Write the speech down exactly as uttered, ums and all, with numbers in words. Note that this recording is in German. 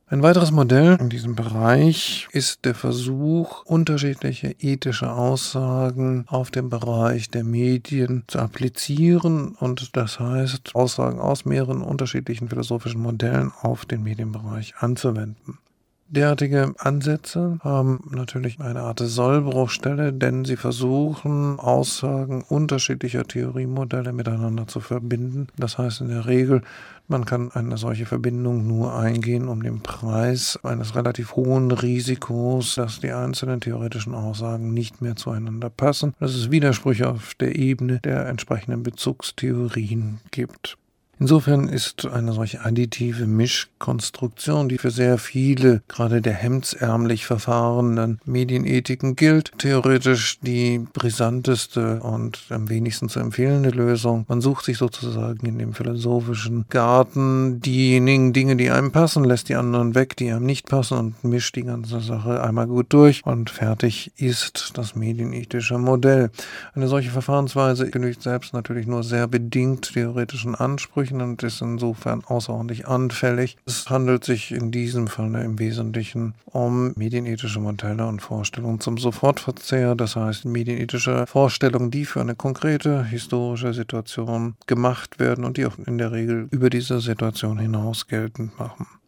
Ein weiteres Modell in diesem Bereich ist der Versuch, unterschiedliche ethische Aussagen auf den Bereich der Medien zu applizieren und das heißt, Aussagen aus mehreren unterschiedlichen philosophischen Modellen auf den Medienbereich anzuwenden. Derartige Ansätze haben natürlich eine Art Sollbruchstelle, denn sie versuchen, Aussagen unterschiedlicher Theoriemodelle miteinander zu verbinden. Das heißt in der Regel, man kann eine solche Verbindung nur eingehen um den Preis eines relativ hohen Risikos, dass die einzelnen theoretischen Aussagen nicht mehr zueinander passen, dass es Widersprüche auf der Ebene der entsprechenden Bezugstheorien gibt. Insofern ist eine solche additive Mischkonstruktion, die für sehr viele, gerade der hemdsärmlich verfahrenen Medienethiken gilt, theoretisch die brisanteste und am wenigsten zu empfehlende Lösung. Man sucht sich sozusagen in dem philosophischen Garten diejenigen Dinge, die einem passen, lässt die anderen weg, die einem nicht passen und mischt die ganze Sache einmal gut durch und fertig ist das medienethische Modell. Eine solche Verfahrensweise genügt selbst natürlich nur sehr bedingt theoretischen Ansprüchen und ist insofern außerordentlich anfällig. Es handelt sich in diesem Fall im Wesentlichen um medienethische Modelle und Vorstellungen zum Sofortverzehr, das heißt medienethische Vorstellungen, die für eine konkrete historische Situation gemacht werden und die auch in der Regel über diese Situation hinaus geltend machen.